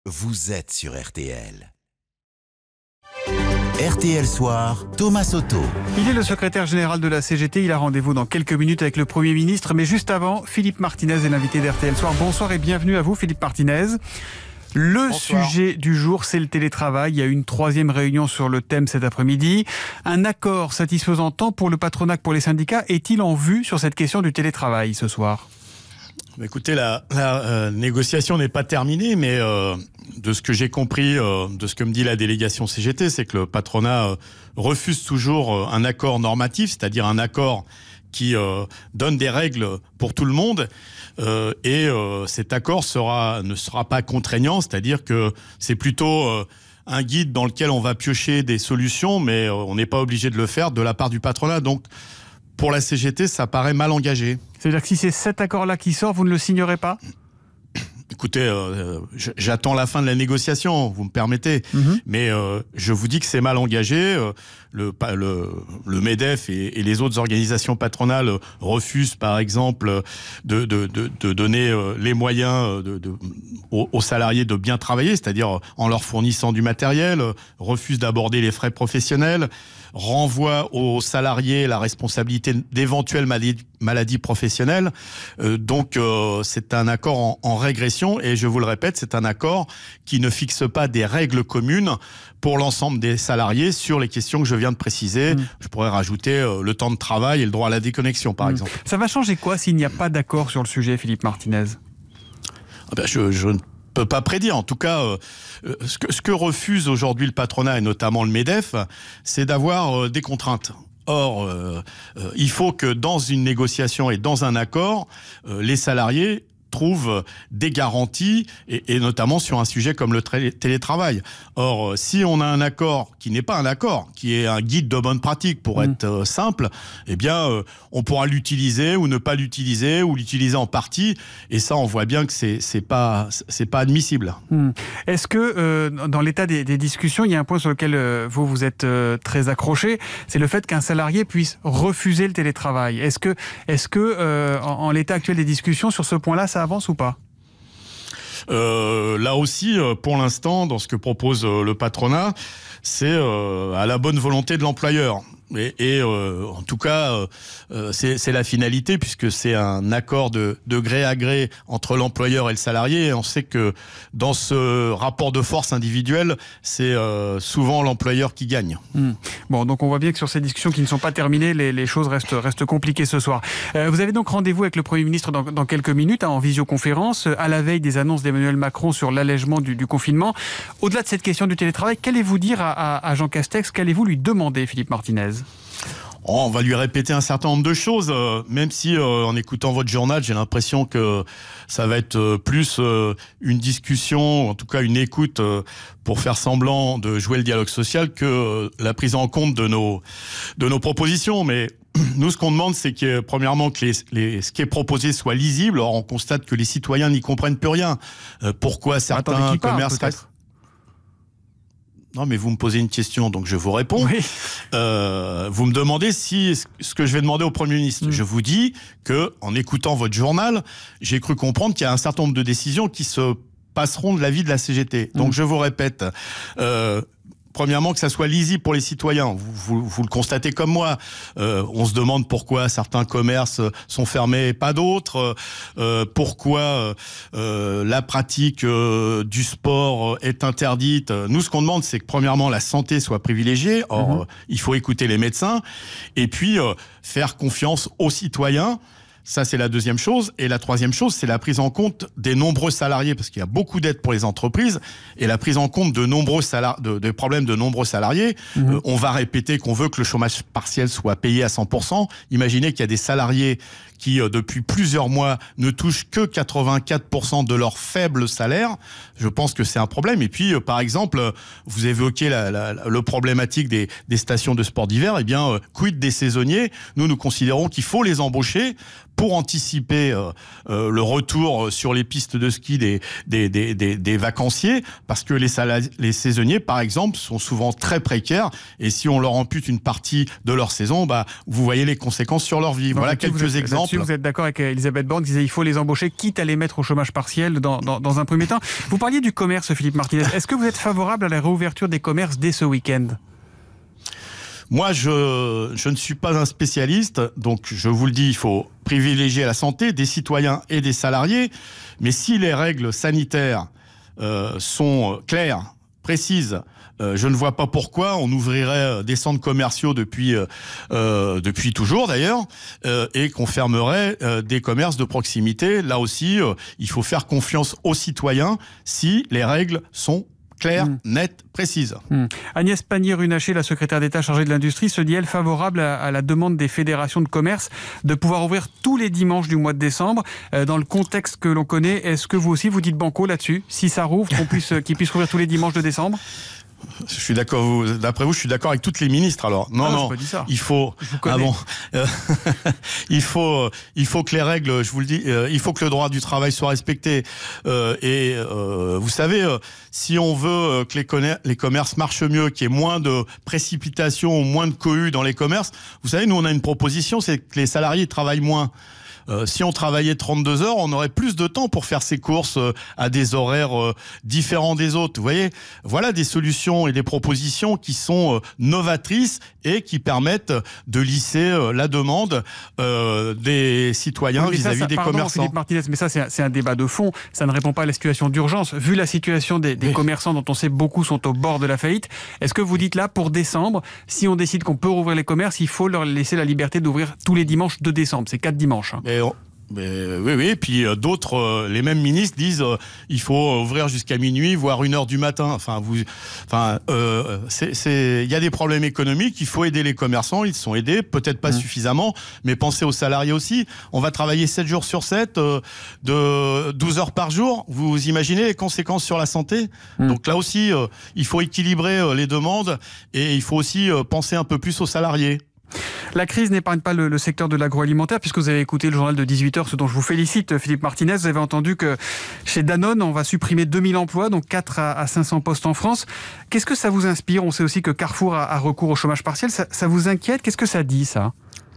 vous êtes sur RTL. RTL Soir, Thomas Soto. Il est le secrétaire général de la CGT. Il a rendez-vous dans quelques minutes avec le Premier ministre. Mais juste avant, Philippe Martinez est l'invité d'RTL Soir. Bonsoir et bienvenue à vous, Philippe Martinez. Le sujet du jour, c'est le télétravail. Il y a eu une 3e réunion sur le thème cet après-midi. Un accord satisfaisant tant pour le patronat que pour les syndicats est-il en vue sur cette question du télétravail ce soir ? Écoutez, la négociation n'est pas terminée, mais de ce que j'ai compris, de ce que me dit la délégation CGT, c'est que le patronat refuse toujours un accord normatif, c'est-à-dire un accord qui donne des règles pour tout le monde. Et cet accord ne sera pas contraignant, c'est-à-dire que c'est plutôt un guide dans lequel on va piocher des solutions, mais on n'est pas obligé de le faire de la part du patronat. Donc, pour la CGT, ça paraît mal engagé. C'est-à-dire que si c'est cet accord-là qui sort, vous ne le signerez pas ? Écoutez, j'attends la fin de la négociation, vous me permettez, mais je vous dis que c'est mal engagé. Le MEDEF et les autres organisations patronales refusent, par exemple, de donner les moyens aux salariés de bien travailler, c'est-à-dire en leur fournissant du matériel, refusent d'aborder les frais professionnels, renvoient aux salariés la responsabilité d'éventuelles maladies professionnelles. Donc, c'est un accord en régression. Et je vous le répète, c'est un accord qui ne fixe pas des règles communes pour l'ensemble des salariés sur les questions que je viens de préciser. Je pourrais rajouter le temps de travail et le droit à la déconnexion, par exemple. Ça va changer quoi s'il n'y a pas d'accord sur le sujet, Philippe Martinez ? Je ne peux pas prédire. En tout cas, ce que refuse aujourd'hui le patronat, et notamment le MEDEF, c'est d'avoir des contraintes. Or, il faut que dans une négociation et dans un accord, les salariés trouvent des garanties, et notamment sur un sujet comme le télétravail. Or, si on a un accord qui n'est pas un accord, qui est un guide de bonne pratique pour être simple, eh bien, on pourra l'utiliser ou ne pas l'utiliser, ou l'utiliser en partie, et ça, on voit bien que c'est pas admissible. Est-ce que, dans l'état des discussions, il y a un point sur lequel vous êtes très accroché, c'est le fait qu'un salarié puisse refuser le télétravail. Est-ce que en l'état actuel des discussions, sur ce point-là, ça avance ou pas ? Là aussi, pour l'instant, dans ce que propose le patronat, c'est à la bonne volonté de l'employeur. Et en tout cas, c'est la finalité, puisque c'est un accord de gré à gré entre l'employeur et le salarié. Et on sait que dans ce rapport de force individuel, c'est souvent l'employeur qui gagne. Bon, donc on voit bien que sur ces discussions qui ne sont pas terminées, les choses restent compliquées ce soir. Vous avez donc rendez-vous avec le Premier ministre dans quelques minutes, en visioconférence, à la veille des annonces d'Emmanuel Macron sur l'allègement du confinement. Au-delà de cette question du télétravail, qu'allez-vous dire à Jean Castex ? Qu'allez-vous lui demander, Philippe Martinez ? On va lui répéter un certain nombre de choses, même si en écoutant votre journal, j'ai l'impression que ça va être plus une discussion, en tout cas une écoute pour faire semblant de jouer le dialogue social que la prise en compte de nos propositions. Mais nous, ce qu'on demande, c'est que premièrement que ce qui est proposé soit lisible. Or, on constate que les citoyens n'y comprennent plus rien. Pourquoi certains commerces restent... Non, mais vous me posez une question, donc je vous réponds. Oui. Vous me demandez ce que je vais demander au Premier ministre. Je vous dis que, en écoutant votre journal, j'ai cru comprendre qu'il y a un certain nombre de décisions qui se passeront de l'avis de la CGT. Donc je vous répète. Premièrement, que ça soit lisible pour les citoyens. Vous le constatez comme moi. On se demande pourquoi certains commerces sont fermés et pas d'autres. Pourquoi la pratique du sport est interdite. Nous, ce qu'on demande, c'est que premièrement, la santé soit privilégiée. Or, il faut écouter les médecins. Et puis, faire confiance aux citoyens. Ça, c'est la deuxième chose. Et la troisième chose, c'est la prise en compte des nombreux salariés, parce qu'il y a beaucoup d'aides pour les entreprises, et la prise en compte de nombreux des problèmes de nombreux salariés. On va répéter qu'on veut que le chômage partiel soit payé à 100%. Imaginez qu'il y a des salariés qui, depuis plusieurs mois, ne touchent que 84% de leur faible salaire. Je pense que c'est un problème. Et puis, par exemple, vous évoquez le problématique des stations de sport d'hiver. Eh bien, quid des saisonniers ? Nous considérons qu'il faut les embaucher pour anticiper le retour sur les pistes de ski des vacanciers, parce que les saisonniers, par exemple, sont souvent très précaires, et si on leur ampute une partie de leur saison, vous voyez les conséquences sur leur vie. Voilà quelques exemples. Vous êtes d'accord avec Elisabeth Borne qui disait il faut les embaucher, quitte à les mettre au chômage partiel dans un premier temps. Vous parliez du commerce, Philippe Martinez. Est-ce que vous êtes favorable à la réouverture des commerces dès ce week-end ? Moi, je ne suis pas un spécialiste, donc je vous le dis, il faut privilégier la santé des citoyens et des salariés. Mais si les règles sanitaires sont claires, précises, je ne vois pas pourquoi on ouvrirait des centres commerciaux depuis toujours d'ailleurs, et qu'on fermerait des commerces de proximité. Là aussi, il faut faire confiance aux citoyens si les règles sont claire, nette, précise. Agnès Pannier-Runacher, la secrétaire d'État chargée de l'industrie, se dit, elle, favorable à la demande des fédérations de commerce de pouvoir ouvrir tous les dimanches du mois de décembre. Dans le contexte que l'on connaît, est-ce que vous aussi, vous dites banco là-dessus ? Si ça rouvre, qu'ils puissent rouvrir tous les dimanches de décembre ? Je suis d'accord. D'après vous, je suis d'accord avec toutes les ministres. Alors non, il faut. il faut que les règles. Je vous le dis. Il faut que le droit du travail soit respecté. Vous savez, si on veut que les commerces marchent mieux, qu'il y ait moins de précipitations, moins de cohue dans les commerces, vous savez, nous on a une proposition, c'est que les salariés travaillent moins. Si on travaillait 32 heures, on aurait plus de temps pour faire ses courses à des horaires différents des autres. Vous voyez, voilà des solutions et des propositions qui sont novatrices et qui permettent de lisser la demande des citoyens vis-à-vis des commerçants. Philippe Martinez, mais ça c'est un débat de fond. Ça ne répond pas à la situation d'urgence. Vu la situation des commerçants dont on sait beaucoup sont au bord de la faillite, est-ce que vous dites là, pour décembre, si on décide qu'on peut rouvrir les commerces, il faut leur laisser la liberté d'ouvrir tous les dimanches de décembre ? C'est 4 dimanches. Oui. Puis d'autres, les mêmes ministres disent il faut ouvrir jusqu'à minuit, voire 1h du matin. Il y a des problèmes économiques. Il faut aider les commerçants. Ils sont aidés, peut-être pas suffisamment, mais pensez aux salariés aussi. On va travailler 7 jours sur 7, de 12 heures par jour. Vous imaginez les conséquences sur la santé ? Donc là aussi, il faut équilibrer les demandes et il faut aussi penser un peu plus aux salariés. La crise n'épargne pas le secteur de l'agroalimentaire, puisque vous avez écouté le journal de 18h, ce dont je vous félicite, Philippe Martinez. Vous avez entendu que chez Danone, on va supprimer 2000 emplois, donc 4 à 500 postes en France. Qu'est-ce que ça vous inspire ? On sait aussi que Carrefour a recours au chômage partiel. Ça vous inquiète ? Qu'est-ce que ça dit, ça ?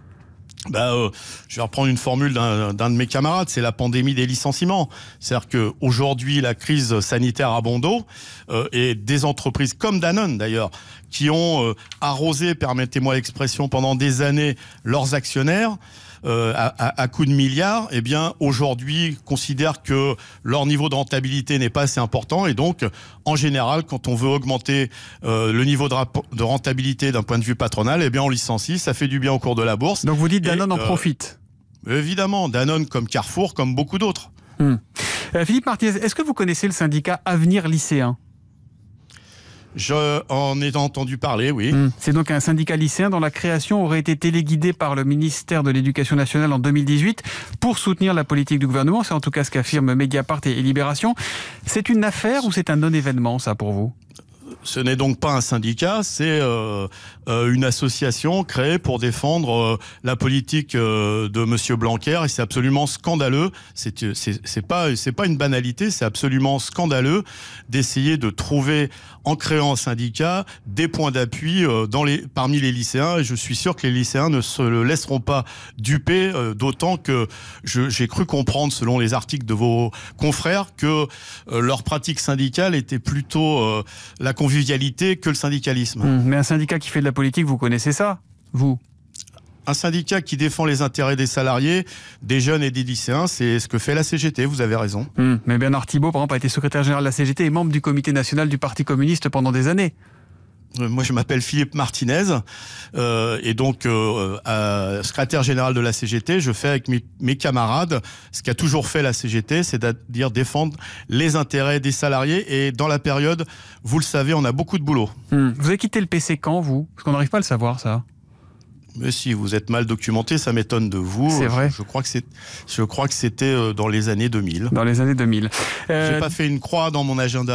Je vais reprendre une formule d'un de mes camarades, c'est la pandémie des licenciements. C'est-à-dire qu'aujourd'hui, la crise sanitaire a bon dos, et des entreprises comme Danone d'ailleurs, qui ont arrosé, permettez-moi l'expression, pendant des années leurs actionnaires, à coups de milliards, eh bien aujourd'hui considèrent que leur niveau de rentabilité n'est pas assez important, et donc en général quand on veut augmenter le niveau de rentabilité d'un point de vue patronal, eh bien on licencie, ça fait du bien au cours de la bourse. Donc vous dites Danone en profite ? Évidemment, Danone comme Carrefour, comme beaucoup d'autres. Philippe Martinez, est-ce que vous connaissez le syndicat Avenir Lycéen ? En ai entendu parler, oui. C'est donc un syndicat lycéen dont la création aurait été téléguidée par le ministère de l'Éducation nationale en 2018 pour soutenir la politique du gouvernement. C'est en tout cas ce qu'affirment Mediapart et Libération. C'est une affaire ou c'est un non-événement, ça, pour vous ? Ce n'est donc pas un syndicat, c'est une association créée pour défendre la politique de Monsieur Blanquer, et c'est absolument scandaleux. C'est pas une banalité, c'est absolument scandaleux d'essayer de trouver, en créant un syndicat, des points d'appui parmi les lycéens. Et je suis sûr que les lycéens ne se le laisseront pas duper, d'autant que j'ai cru comprendre, selon les articles de vos confrères, que leur pratique syndicale était plutôt la convivialité que le syndicalisme. Mais un syndicat qui fait de la politique, vous connaissez ça, vous ? Un syndicat qui défend les intérêts des salariés, des jeunes et des lycéens, c'est ce que fait la CGT, vous avez raison. Mais Bernard Thibault, par exemple, a été secrétaire général de la CGT et membre du comité national du Parti communiste pendant des années. Moi, je m'appelle Philippe Martinez, et donc secrétaire général de la CGT, je fais avec mes camarades ce qu'a toujours fait la CGT, c'est-à-dire défendre les intérêts des salariés. Et dans la période, vous le savez, on a beaucoup de boulot. Vous avez quitté le PC quand, vous ? Parce qu'on n'arrive pas à le savoir, ça. Mais si vous êtes mal documenté, ça m'étonne de vous. C'est vrai. Je crois que c'était dans les années 2000. Dans les années 2000. J'ai pas fait une croix dans mon agenda.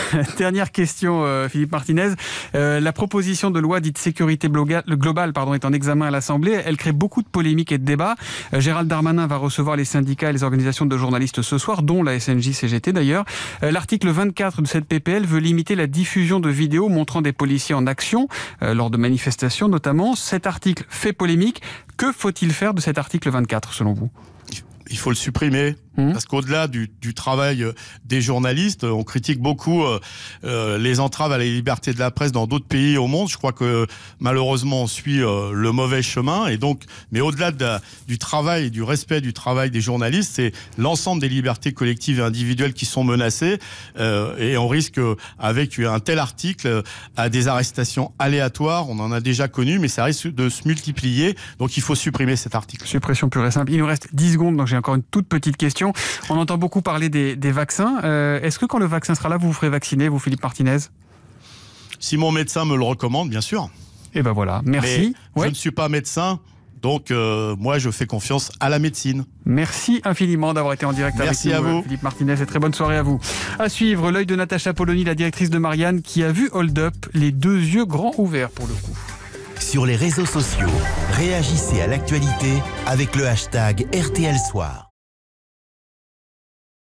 Dernière question, Philippe Martinez. La proposition de loi dite sécurité globale est en examen à l'Assemblée. Elle crée beaucoup de polémiques et de débats. Gérald Darmanin va recevoir les syndicats et les organisations de journalistes ce soir, dont la SNJ-CGT d'ailleurs. L'article 24 de cette PPL veut limiter la diffusion de vidéos montrant des policiers en action, lors de manifestations notamment. Cet article fait polémique. Que faut-il faire de cet article 24 selon vous ? Il faut le supprimer. Parce qu'au-delà du travail des journalistes, on critique beaucoup les entraves à la liberté de la presse dans d'autres pays au monde. Je crois que malheureusement on suit le mauvais chemin. Et donc, mais au-delà du travail et du respect du travail des journalistes, c'est l'ensemble des libertés collectives et individuelles qui sont menacées. Et on risque, avec un tel article, à des arrestations aléatoires. On en a déjà connu, mais ça risque de se multiplier. Donc il faut supprimer cet article. Suppression pure et simple. Il nous reste 10 secondes, donc j'ai encore une toute petite question. On entend beaucoup parler des vaccins. Est-ce que quand le vaccin sera là, vous vous ferez vacciner, vous, Philippe Martinez ? Si mon médecin me le recommande, bien sûr. Et ben voilà, merci. Mais je ne suis pas médecin, donc moi je fais confiance à la médecine. Merci infiniment d'avoir été en direct avec nous, Philippe Martinez, et très bonne soirée à vous. À suivre, l'œil de Natacha Polony, la directrice de Marianne, qui a vu Hold Up, les deux yeux grands ouverts pour le coup. Sur les réseaux sociaux, réagissez à l'actualité avec le hashtag RTL Soir.